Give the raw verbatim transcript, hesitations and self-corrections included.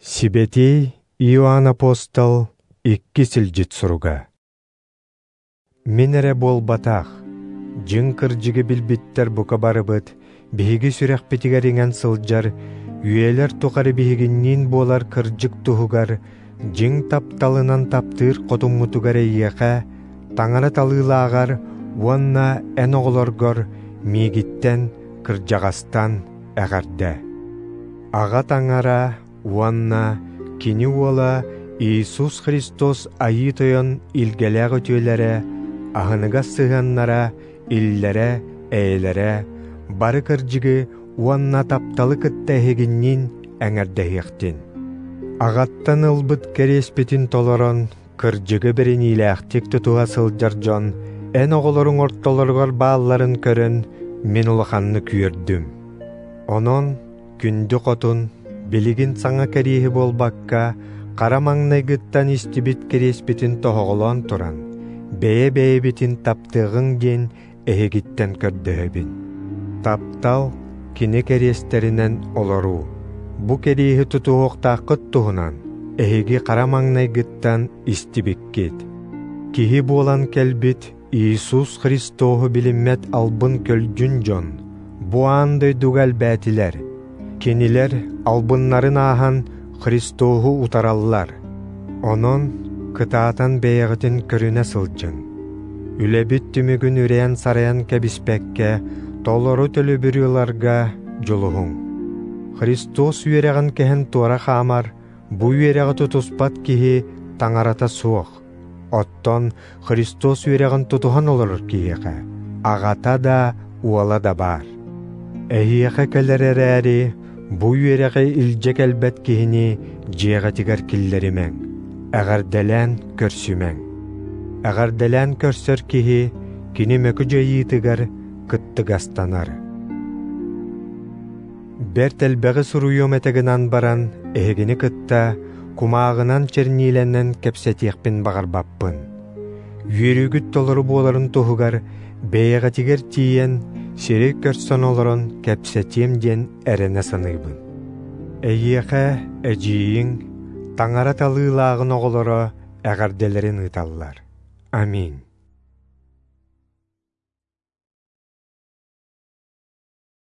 Сибетей Иоанн апостол икки силжит суруга. Минере бол батах, жын кыржыгы билбиттер бука барыбыт, биһиги сүрэх питигеринген сылжар, үйелер тухары биһигиннин болар кыржык тухугар, жың тапталынан таптыр котуммутугар эйеха, таңара талыылаагар, уанна эн оголоргор, миигиттен кыржагастан эгарде. Ага таңара, уанна, кини уола Иисус Христос айытойон илгелег өтүөлере, ахыныга сыганнара, иллере, эйлере, бары кыржыгы уанна тапталы кыттахигиннин эңердехиктин. Агаттан ылбыт кереспетин толорон, кыржыгы берин илэхтик тутуга сылжар жон, эн оголоруң ортолоргор баалларын көрөн, мен улаханны күйөрдүм. Онон, күндү котун, билигин саңа кериһи болбакка, карамаңнайгыттан истибит кереспетин тоһоголон туран, бэйэ-бэйэ битин таптыгың ден эһигиттен көрдөһөбүн. Таптал кини керестеринен олору. Бу кериһи тутуохтааккыт туһунан, эһиги карамаңнайгыттан истибиккит. Киһи буолан келбит Иисус Христоху билиммет албын көлжүн жон, буан дойдугал бәтилер, кинилер албыннарын ахан Христоху утараллар. Онон кытаатан бэйэгитин көрүнэ сылжын. Үлебит түмүгүн үрейэн сараян кэбиспекке, толору төлөбүрүларга жолуһуң. Христос үйерэгин кэһэн туара хаамар, бу үйерэги тутуспат киһи таңарата суох. Оттон Христос үйерэгин тутухан олорор киһиэхэ, агата да уола да бар. Эһиэхэ кэлэрэрээри, бу үйерэги илдьэ кэлбэт киһини дьиэҕэтигэр киллэримэң, эҕэрдэлэн көрсүмэң. Эҕэрдэлэн көрсөр киһи кини мөкү дьайыытыгар кыттыгастанар. Бэрт элбэҕи суруйуом этегинан баран, эһигини кытта кумаагынан черниилэннэн кэпсэтиэхпин багарбаппын. Үйерүгүт толору буоларын туһугар бэйэҕэтигэр тиийэн сирик көрсөн олорон кэпсэтиэм диэн эрэнэ саныыбын. Эйиэхэ эдьииҥ таңара талыылаагын оҕолоро эҕэрдэлэрин ыыталлар. Аминь.